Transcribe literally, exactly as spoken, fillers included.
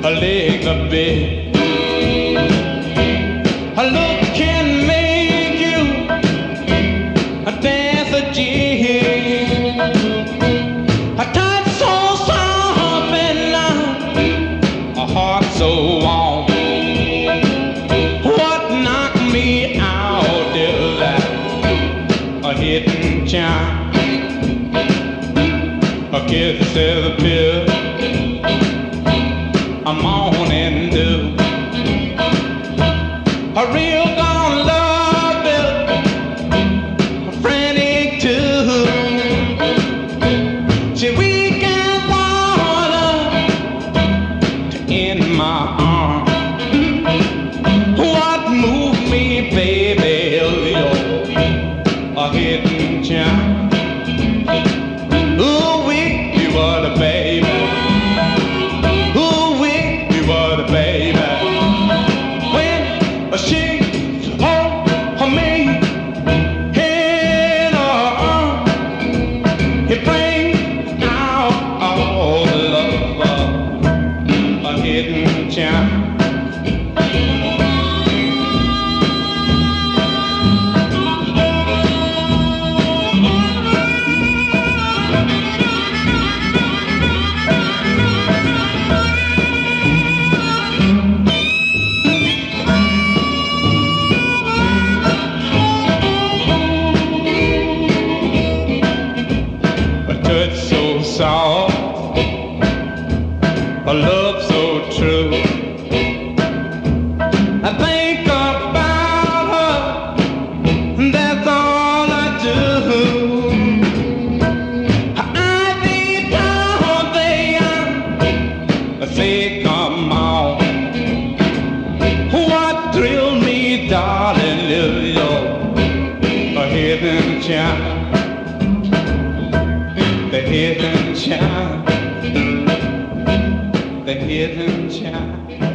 a leg a bit. A look can make you a dance a jig. A touch so soft and a heart so warm. What knocked me out is that a hidden charm. A kiss is a pill, a morning dew. A real gone love is a frantic too. She weak and water to in my arms. What moved me, baby, is your a hidden charm. What a baby, ooh wee, you what a baby. When she hold me in her arms, it brings out all the love of a hidden charm. So soft, a love so true. I think about her, that's all I do. I need down there, I say come on. What thrills me, darling, is your a hidden charm. The hidden child, the hidden child.